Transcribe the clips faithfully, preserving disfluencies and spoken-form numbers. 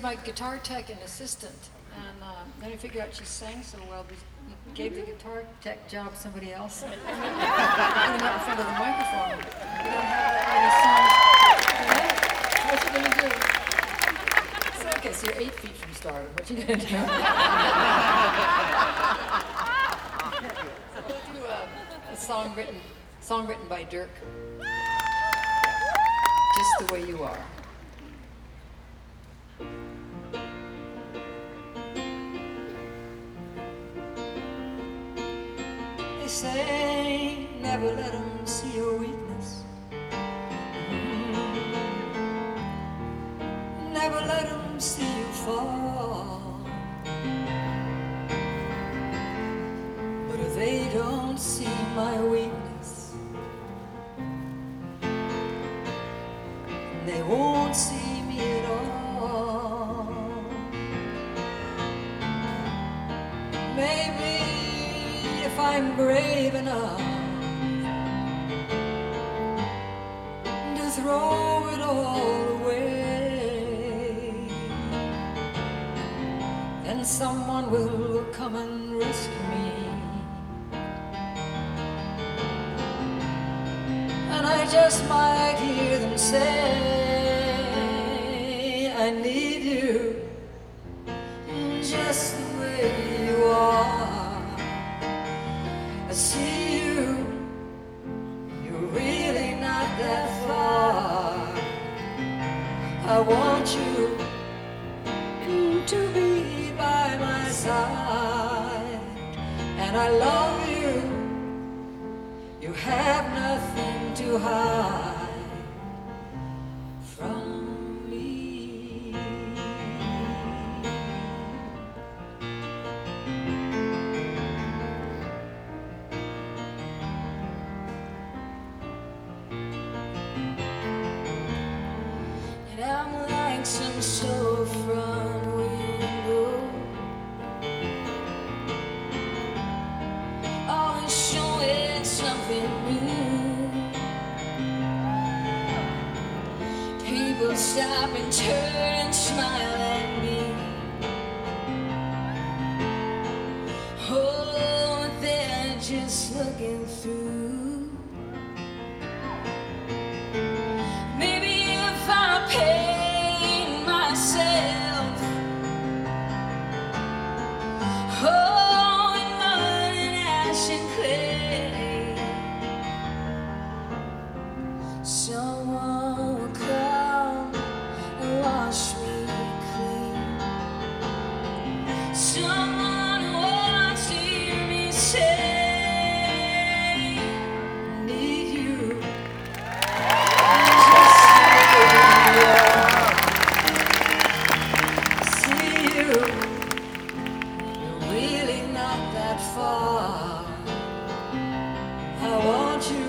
my guitar tech and assistant, and uh, then I figured out she sang so well, we gave the guitar tech job to somebody else. Put him up in front of the microphone. We don't have that many songs. So what you gonna do? So, okay, so you're eight feet from stardom. What you gonna do? So we'll do a, a song written, song written by Dirk. Just the way you are. They say never let them see your weakness. Mm-hmm. Never let them see you fall. But if they don't see my weakness, they won't see me at all. Maybe if I'm brave enough to throw it all away, then someone will come and rescue me. And I just might hear them say, I need you just the way you are. I see you, you're really not that far. I want you to be by my side, and I love you. You have nothing to hide from me. And I'm like some slow front window, always showing something new. People stop and turn and smile at me. Oh, they're just looking through. Maybe if I paint myself, oh, in mud and ash and clay, someone will come and wash me clean. Someone who wants to hear me say, I need you just the way you are. See you, you're really not that far. I want you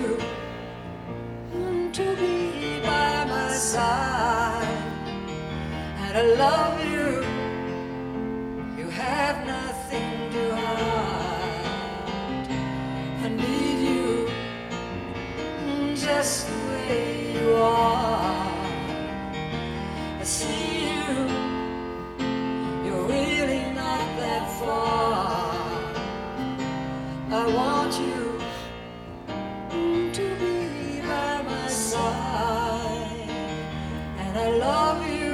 to be by my side, and I love you. You have nothing to hide. I need you just the way you are. I see you, you're really not that far. I want you to be by my side, and I love you.